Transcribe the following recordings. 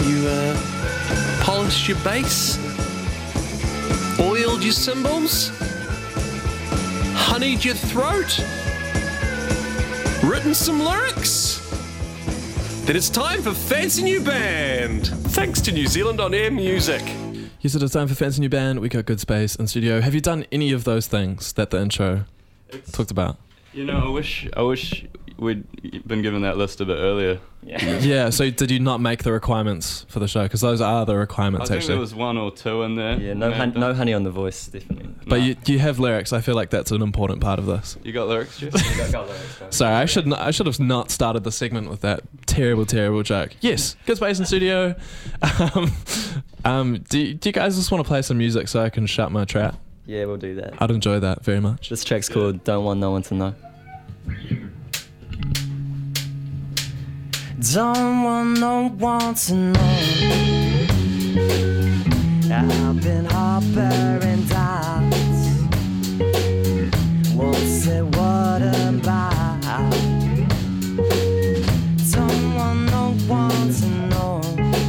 you polished your bass, oiled your cymbals, honeyed your throat, written some lyrics? Then it's time for Fancy New Band, thanks to New Zealand On Air Music. Yes, it is time for Fancy New Band. We got good space in studio. Have you done any of those things that the intro talked about? You know, I wish we'd been given that list a bit earlier. Yeah, so did you not make the requirements for the show? Because those are the requirements, I think actually. there was one or two in there. Yeah, no honey on the voice, definitely. But you have lyrics. I feel like that's an important part of this. You got lyrics, Jess? got lyrics. Sorry, I should have not started the segment with that terrible joke. Yes, good space in studio. Do you guys just want to play some music so I can shut my trap? Yeah, we'll do that. I'd enjoy that very much. This track's called Don't Want No One to Know. Don't want no one to know I've been harboring doubts. Won't say what about. Don't want no one to know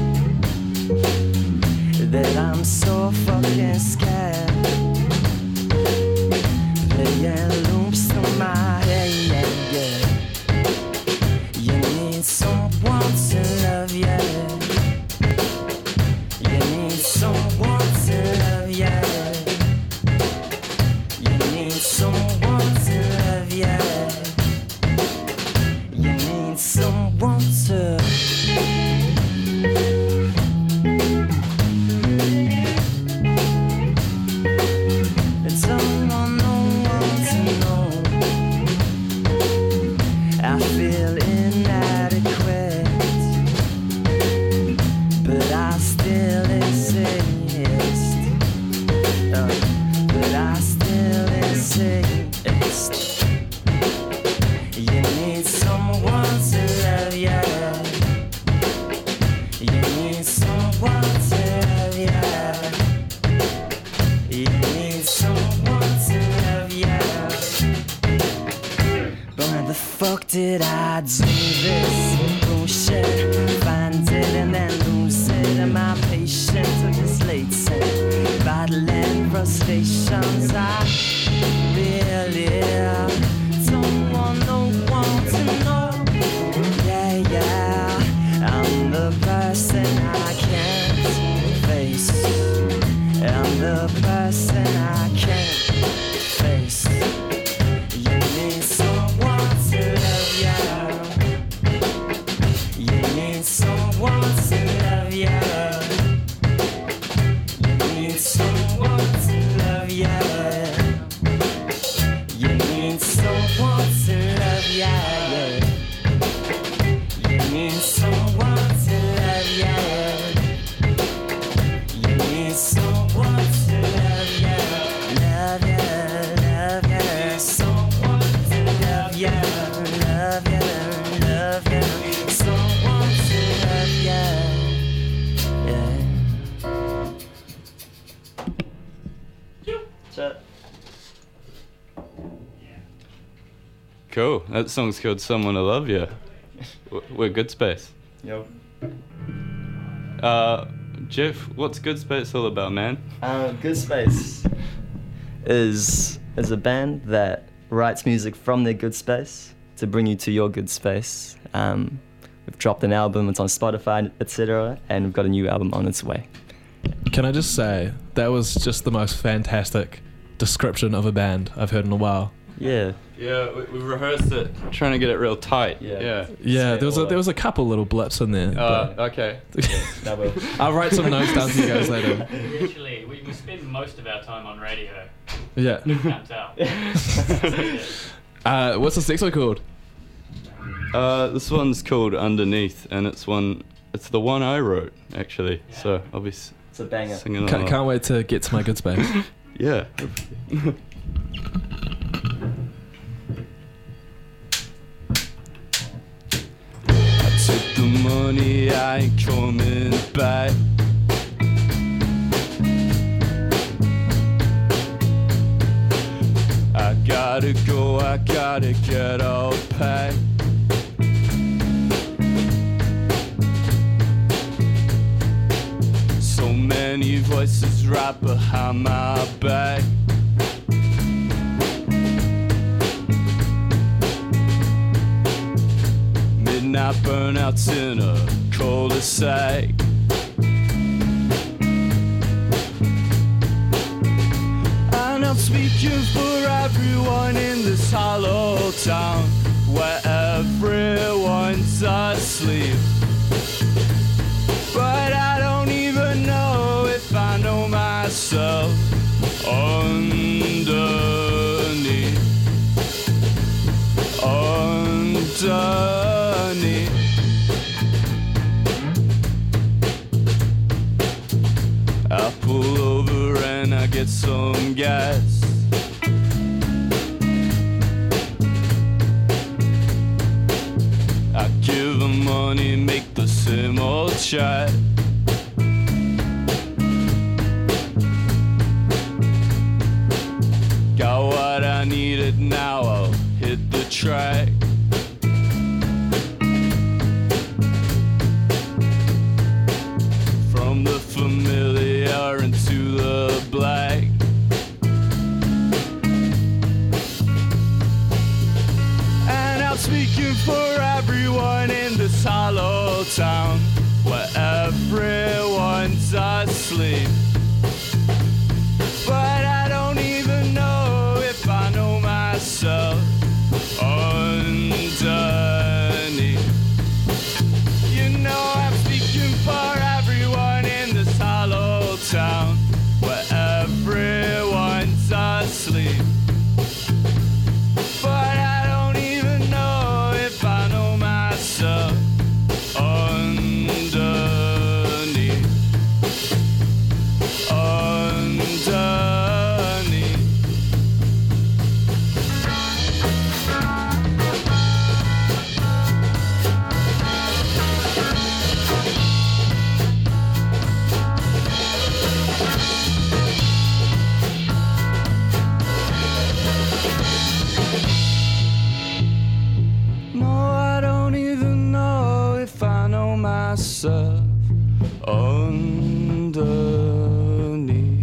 that I'm so fucking scared. Playing loops through my head, yeah. You need someone to love you. You need someone to love you. You need someone to love you. You need someone to. Don't want no one to know. I feel inadequate, but I still exist. But I still exist. You need someone to love you. You need someone to love you. You need someone to love you. But when the fuck did I do this bullshit? Find it and then lose it. And my patience with this late set, battling frustrations. I really don't want no one to know. Yeah, I'm the person I can't face. I'm the person I can't face. You need someone to love you. You need someone to love you. You need someone to love you. You need someone to love you. You need someone to love you. You need someone to love you. Love you, love you. Someone to love you. Love you, love you. Someone to love you. Yeah. Chat. Cool. That song's called Someone to Love You. We're Good Space. Yo. Jeff, what's Good Space all about, man? Good Space is a band that writes music from their good space to bring you to your good space. We've dropped an album, it's on Spotify, etc., and we've got a new album on its way. Can I just say, that was just the most fantastic description of a band I've heard in a while. Yeah. Yeah, we rehearsed it, trying to get it real tight. Yeah. Yeah, there was a couple little blips in there. Okay. That will. I'll write some notes down for you guys later. Actually, we spend most of our time on radio. Yeah. Comes out. What's this next one called? This one's called Underneath, and it's the one I wrote, actually. Yeah. So I'll be It's a banger. singing along. Can't wait to get to my good space. Yeah. I took the money, I ain't coming back. I gotta go, I gotta get all packed. many voices right behind my back. Midnight burnouts in a cul-de-sac. And I'm speaking for everyone in this hollow town where everyone's asleep. But I don't even know if I know myself underneath. I pull over and I get some gas. I give them money, make the same old chat. Got what I needed, now I'll hit the track. From the familiar into the black. And I'm speaking for everyone in this hollow town where everyone's asleep. But I don't even know if I know myself underneath. You know I'm speaking for everyone in this hollow town where everyone's asleep. But I don't even know if I know myself underneath. Myself underneath.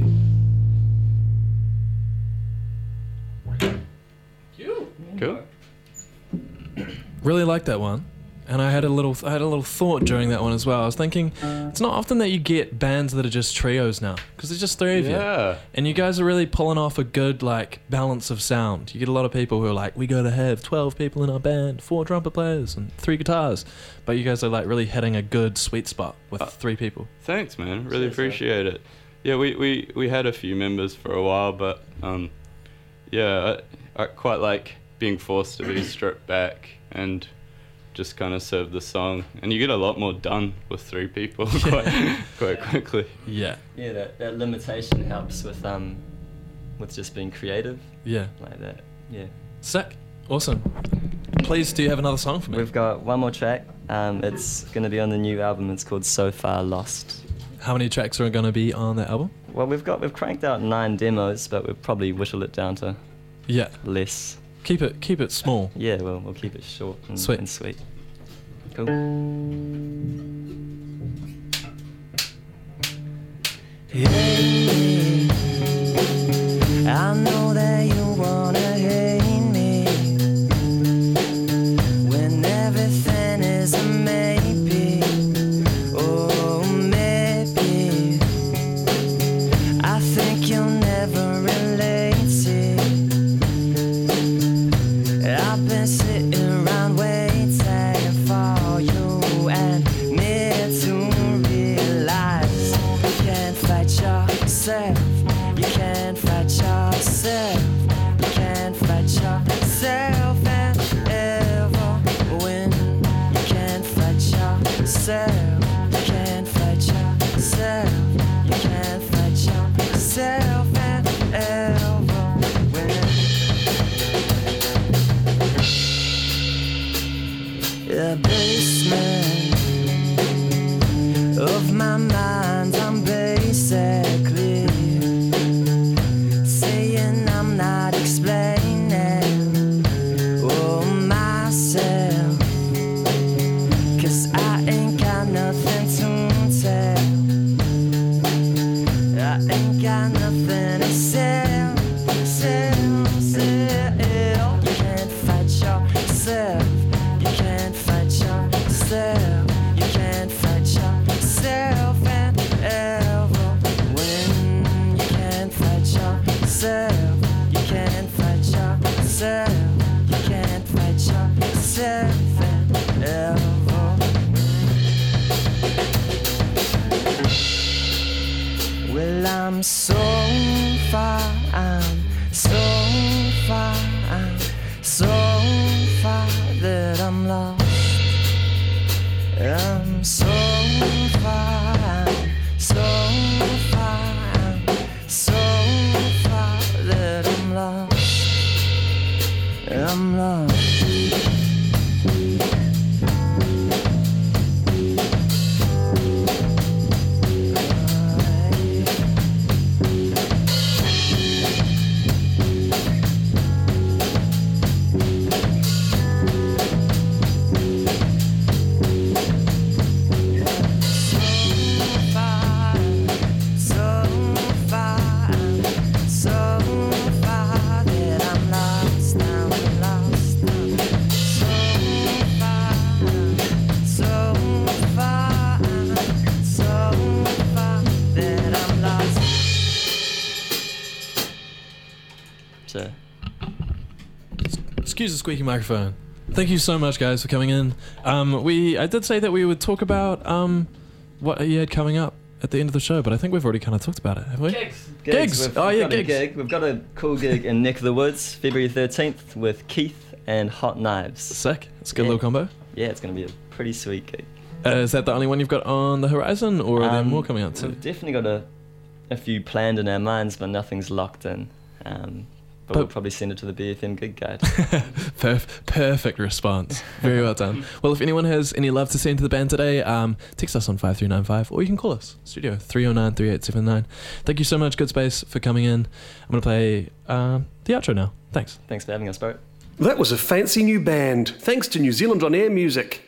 Cool. Really like that one, and I had a little thought during that one as well. I was thinking, it's not often that you get bands that are just trios now, because there's just three of you, and you guys are really pulling off a good like balance of sound. You get a lot of people who are like, we gotta have 12 people in our band, 4 trumpet players and 3 guitars, but you guys are like really hitting a good sweet spot with 3 people. Thanks, man. Really appreciate it. Yeah, we had a few members for a while, but I quite like being forced to be stripped back and just kind of serve the song, and you get a lot more done with 3 people quite quickly. Yeah, that limitation helps with just being creative. Yeah, like that. Yeah, sick, awesome. Please, do you have another song for me? We've got one more track. It's going to be on the new album. It's called So Far Lost. How many tracks are going to be on that album? Well, we've cranked out 9 demos, but we've probably whittled it down to less. Keep it small. Yeah, we'll keep it short and sweet. Cool. Hey, I know that you wanna hate me when everything is a maybe. Oh, maybe I think you'll never relate to. I've been sitting around waiting for you and me to realize you can't fight yourself. You can't fight yourself. You can't fight yourself and ever win. You can't fight yourself. You can't fight yourself. You can't fight yourself and ever win. The basement of my mind, I'm basically saying I'm not explaining myself, 'cause I ain't got nothing to tell. I'm so far, I'm so far, I'm so far that I'm lost. I'm so far, I'm so far, I'm so far that I'm lost. I'm lost. Excuse the squeaky microphone. Thank you so much, guys, for coming in. I did say that we would talk about what you had coming up at the end of the show, but I think we've already kind of talked about it, have we? Gigs. Oh yeah, gigs. We've got a cool gig in Neck of the Woods, February 13th, with Keith and Hot Knives. Sick. It's a good little combo. Yeah, it's going to be a pretty sweet gig. Is that the only one you've got on the horizon, or are there more coming out too? We've definitely got a few planned in our minds, but nothing's locked in. But we'll probably send it to the BFM gig guide. Perfect response. Very well done. Well, if anyone has any love to send to the band today, text us on 5395, or you can call us, studio 309-3879. Thank you so much, Good Space, for coming in. I'm going to play the outro now. Thanks. Thanks for having us, bro. That was a fancy new band. Thanks to New Zealand On Air Music.